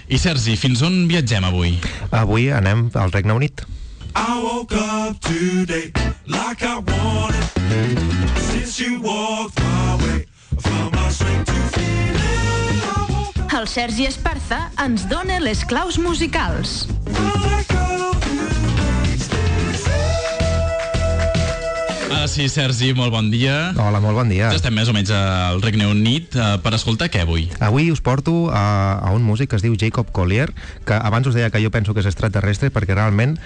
I Sergi, fins on viatgem avui? Avui anem al Regne Unit. I woke up today like I wanted. Since you walked my way, I found my strength to feel it. El Sergi Esparza ens dona les claus musicals. Sí, Sergi, molt bon dia. Hola, molt bon dia. Ja estem més o menys al Regne Unit per escoltar què avui? Avui us porto a un músic que es diu Jacob Collier, que abans us deia que jo penso que és extraterrestre perquè realment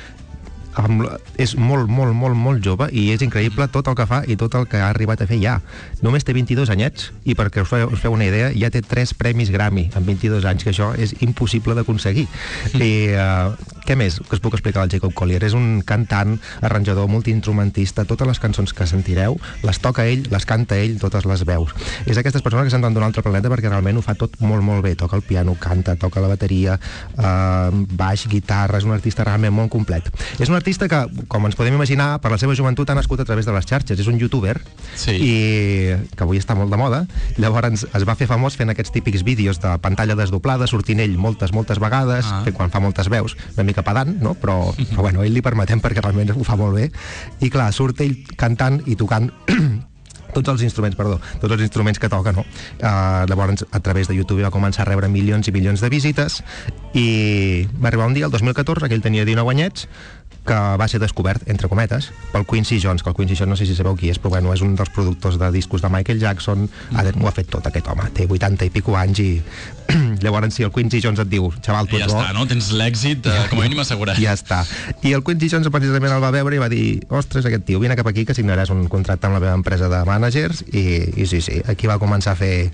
és molt jove i és increïble tot el que fa i tot el que ha arribat a fer ja. Només té 22 anyets i perquè us feu una idea, ja té 3 premis Grammy en 22 anys, que això és impossible d'aconseguir. I què més que us puc explicar del Jacob Collier? És un cantant, arranjador, multiinstrumentista. Totes les cançons que sentireu les toca ell, les canta ell, totes les veus. És d'aquestes persones que s'han d'un altre planeta perquè realment ho fa tot molt bé. Toca el piano, canta, toca la bateria, baix, guitarra. És un artista realment molt complet. És un artista que, com ens podem imaginar, per la seva joventut ha nascut a través de les xarxes. És un youtuber i que avui està molt de moda. Llavors es va fer famós fent aquests típics vídeos de pantalla desdoblada, sortint ell moltes vegades, quan fa moltes veus, una mica pedant, no? Però bueno, ell li permetem perquè realment ho fa molt bé. I clar, surt ell cantant i tocant tots els instruments que toca, no? Llavors, a través de YouTube va començar a rebre milions i milions de visites i va arribar un dia, el 2014, que ell tenia 19 anyets, que va ser descobert, entre cometes, pel Quincy Jones, que el Quincy Jones no sé si sabeu qui és, però bueno, és un dels productors de discos de Michael Jackson. Ho ha fet tot aquest home, té 80 i pico anys i llavors si el Quincy Jones et diu, xaval, tu ets bo, ja està, no? Tens l'èxit com a mínim assegurat. Ja està. I el Quincy Jones precisament el va veure i va dir, ostres, aquest tio, vine cap aquí que signaràs un contracte amb la meva empresa de managers i sí, aquí va començar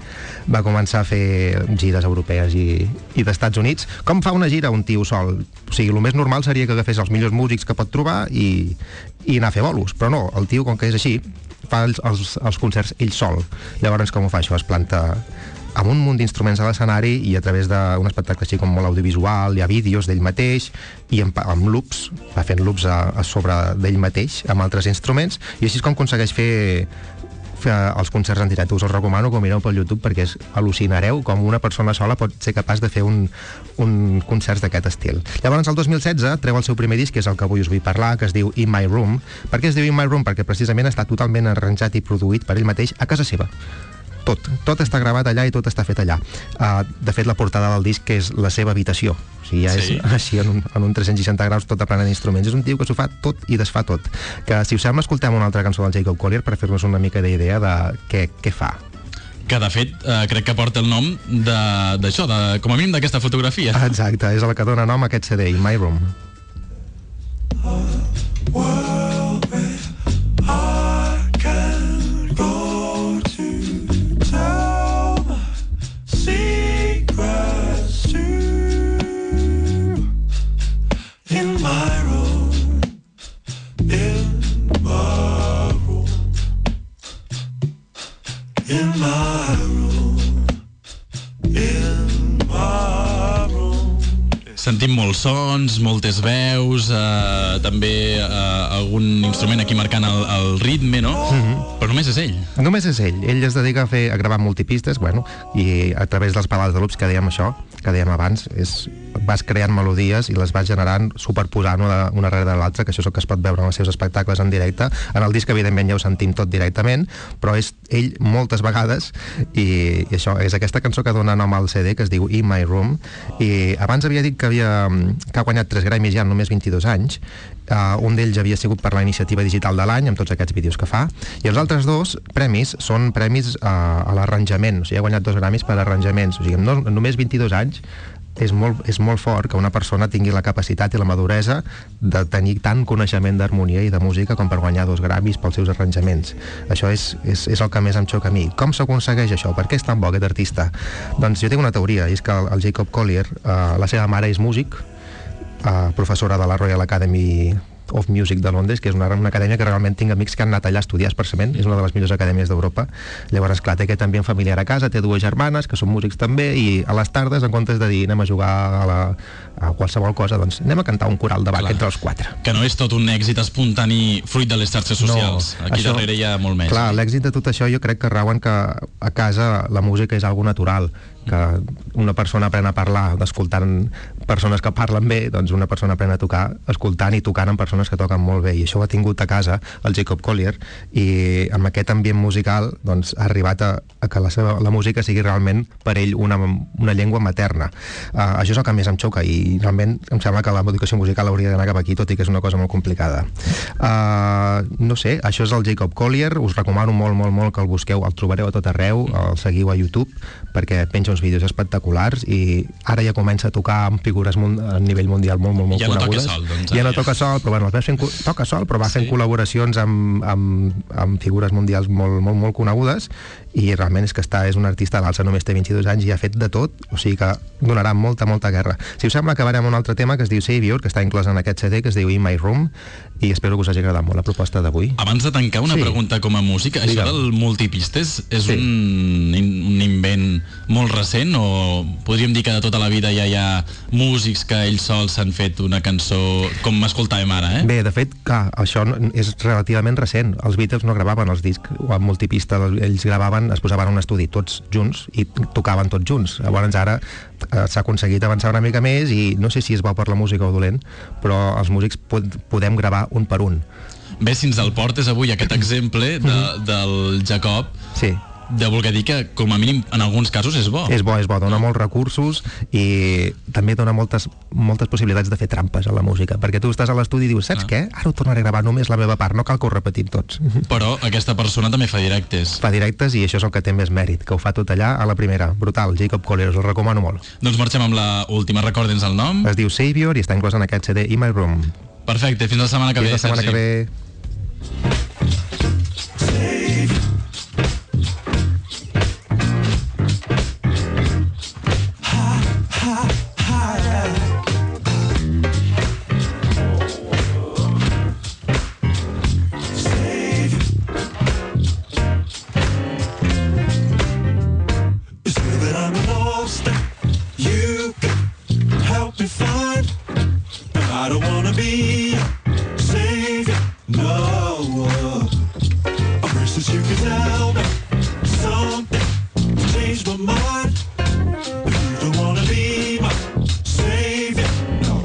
a fer gires europees i d'Estats Units. Com fa una gira un tio sol? O sigui, el més normal seria que agafés els millors músics que pot trobar i anar a fer bolos, però no, el tio, com que és així, fa els concerts ell sol. Llavors, com ho fa això? Es planta amb un munt d'instruments a l'escenari i a través d'un espectacle així com molt audiovisual, hi ha vídeos d'ell mateix i amb loops, va fent loops a sobre d'ell mateix amb altres instruments i així és com aconsegueix fer els concerts en directe. Us els recomano que ho mireu pel YouTube perquè al·lucinareu com una persona sola pot ser capaç de fer un concert d'aquest estil. Llavors, el 2016 treu el seu primer disc, que és el que avui us vull parlar, que es diu In My Room. Per què es diu In My Room? Perquè precisament està totalment arranjat i produït per ell mateix a casa seva. Tot està gravat allà i tot està fet allà. De fet, la portada del disc és la seva habitació. O sigui, ja és així en un 360 graus tot plena d'instruments. És un tio que s'ho fa tot i desfà tot. Que, si us sembla, escoltem una altra cançó del Jacob Collier per fer-nos una mica d'idea de què fa. Que, de fet, crec que porta el nom d'això, com a mínim d'aquesta fotografia. Exacte, és el que dona nom a aquest CD, In My Room. Sentim molts sons, moltes veus, també algun instrument aquí marcant el ritme, no? Però només és ell. Només és ell. Ell es dedica a gravar multipistes, i a través dels pedals de loops que dèiem abans, vas creant melodies i les vas generant superposant una darrere l'altra, que això és el que es pot veure en els seus espectacles en directe. En el disc, evidentment, ja ho sentim tot directament, però és ell moltes vegades i això és aquesta cançó que dona nom al CD, que es diu In My Room. I abans havia dit que ha guanyat 3 Grammys ja en només 22 anys. Un d'ells havia sigut per la iniciativa digital de l'any amb tots aquests vídeos que fa, i els altres 2 premis són premis a l'arranjament. O sigui, ha guanyat 2 Grammys per arranjaments. O sigui, en només 22 anys és molt fort que una persona tingui la capacitat i la maduresa de tenir tant coneixement d'harmonia i de música com per guanyar 2 Grammys pels seus arranjaments. Això és el que més em xoca a mi. Com s'aconsegueix això? Per què és tan bo aquest artista? Doncs jo tinc una teoria, i és que el Jacob Collier, la seva mare és músic, professora de la Royal Academy of Music de Londres, que és una acadèmia que realment tinc amics que han anat allà a estudiar expressament, és una de les millors acadèmies d'Europa. Llavors, clar, té aquest ambient familiar a casa, té 2 germanes que són músics també, i a les tardes, en comptes de dir anem a jugar a qualsevol cosa, doncs anem a cantar un coral de Bach entre els 4. Que no és tot un èxit espontani fruit de les xarxes socials. No, aquí darrere hi ha molt més. Clar, l'èxit de tot això jo crec que rau en que a casa la música és algo natural. que una persona aprèn a parlar escoltant persones que parlen bé, doncs una persona aprèn a tocar escoltant i tocant amb persones que toquen molt bé, i això ho ha tingut a casa el Jacob Collier, i amb aquest ambient musical doncs, ha arribat a que la música sigui realment per ell una llengua materna. Això és el que més em xoca, i realment em sembla que l'educació musical hauria d'anar cap aquí, tot i que és una cosa molt complicada. No sé, això és el Jacob Collier, us recomano molt que el busqueu, el trobareu a tot arreu, el seguiu a YouTube, perquè penja uns vídeos espectaculars, i ara ja comença a tocar amb figures a nivell mundial molt ja conegudes. No toca sol, doncs, ja no toca sol, però bueno, toca sol, però va fent col·laboracions amb figures mundials molt conegudes, i realment és que és un artista d'alça, només té 22 anys i ha fet de tot, o sigui que donarà molta guerra. Si us sembla, acabarem amb un altre tema que es diu Savior, que està inclòs en aquest CD, que es diu In My Room, i espero que us hagi agradat molt la proposta d'avui. Abans de tancar, una pregunta com a músic. Això del multipistes és un invent molt recent, o podríem dir que de tota la vida ja hi ha músics que ells sols s'han fet una cançó, com escoltàvem ara, Bé, de fet, clar, això és relativament recent. Els Beatles no gravaven els discs amb multipista, ells gravaven, es posaven a un estudi tots junts i tocaven tots junts. Llavors ara s'ha aconseguit avançar una mica més, i no sé si és bo per la música o dolent, però els músics podem gravar un per un. Bé, si ens el portes avui aquest exemple del Jacob, sí, de voler dir que, com a mínim, en alguns casos és bo. És bo, dona molts recursos, i també dona moltes possibilitats de fer trampes a la música, perquè tu estàs a l'estudi i dius, saps què? Ara ho tornaré a gravar només la meva part, no cal que ho repetim tots. Però aquesta persona també fa directes. Fa directes, i això és el que té més mèrit, que ho fa tot allà a la primera. Brutal, Jacob Collier, us el recomano molt. Doncs marxem amb la última, recorda'ns el nom. Es diu Savior i està inclòs en aquest CD In My Room. Perfecte, fins la setmana que ve, Sergi. Fins la setmana que ve. I don't wanna be a savior, no. A princess, you can tell me something to change my mind. But you don't wanna be my savior, no.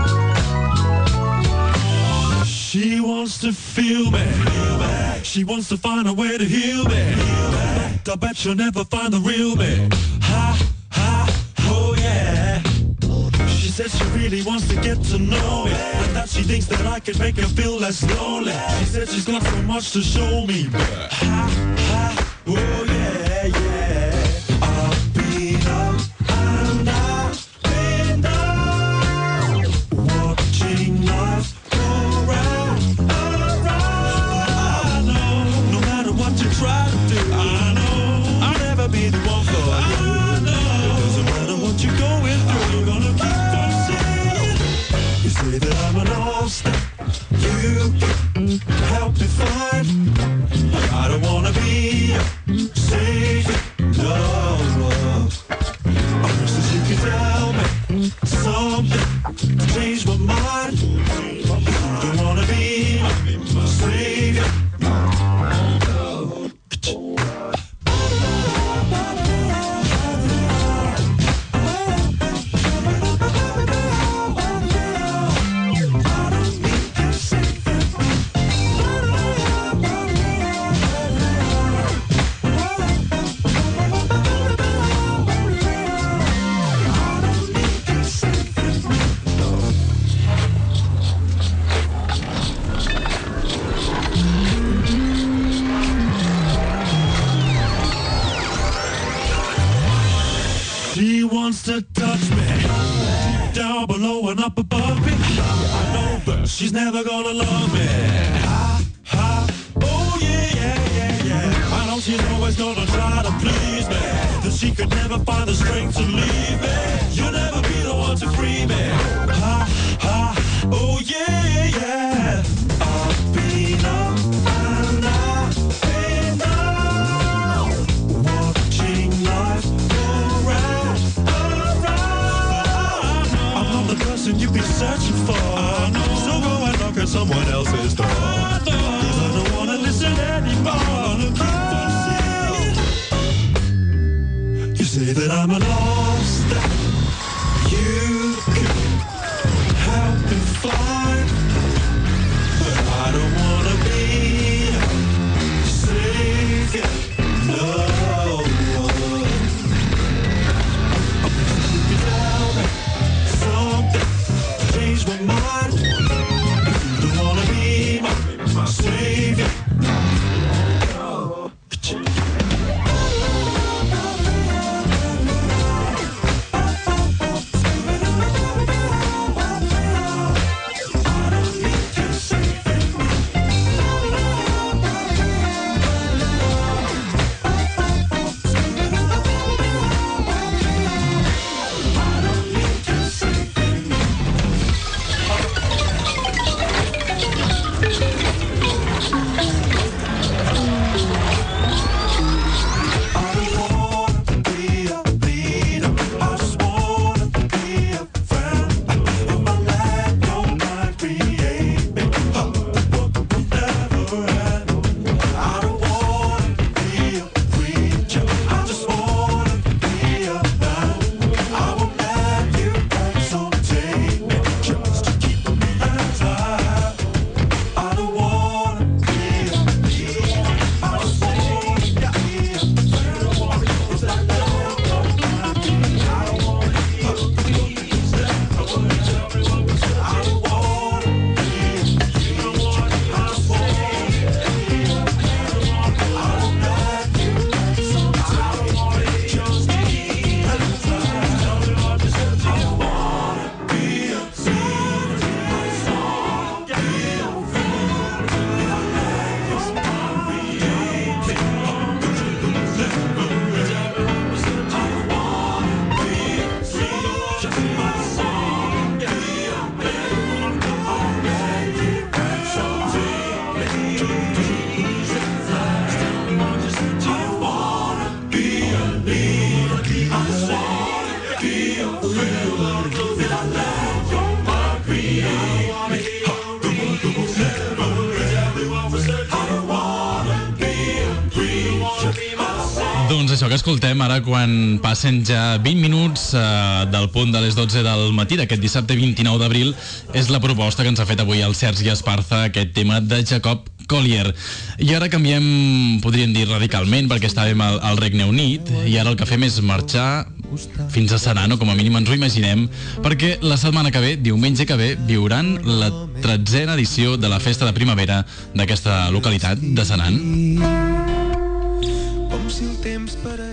She wants to feel me. She wants to find a way to heal me. But I bet she'll never find the real me. Ha, ha, oh yeah. She says she really wants to get to know me, and that she thinks that I can make her feel less lonely. She says she's got so much to show me, but ha, ha, oh yeah, yeah. I've been up and I've been down, watching life go round and round. I know, no matter what you try to do, I know I'll never be the one for you. I know, it doesn't matter what you're going through, you're gonna keep on singing. You say that I'm an all-star, you can help me find. I don't wanna be a savior, no. I wish that you could tell me something to change my mind. You don't wanna be my savior, no. She wants to touch me, deep down below and up above me. I know that she's never gonna love me. Ha, ha, oh yeah, yeah, yeah, yeah. I know she's always gonna try to please me, that she could never find the strength to leave me. You'll never be the one to free me. Ha, ha, oh yeah, yeah. I've been up and I've been down, watching life go round and round. I'm not the person you've been searching for, so go and knock at someone else's door. 'Cause I don't wanna listen anymore. I'm gonna keep on singing. You say say that I'm lost. You can help me find, but I don't wanna be savior. No. Something changed my mind. If you don't wanna be my savior. Doncs això que escoltem ara quan passen ja 20 minuts del punt de les 12 del matí d'aquest dissabte 29 d'abril és la proposta que ens ha fet avui el Sergi Esparza, aquest tema de Jacob Collier. I ara canviem, podríem dir radicalment, perquè estàvem al Regne Unit i ara el que fem és marxar fins a Senan, o com a mínim ens ho imaginem, perquè la setmana que ve, diumenge que ve, viuran la 13a edició de la festa de primavera d'aquesta localitat de Senan. Com si el temps parés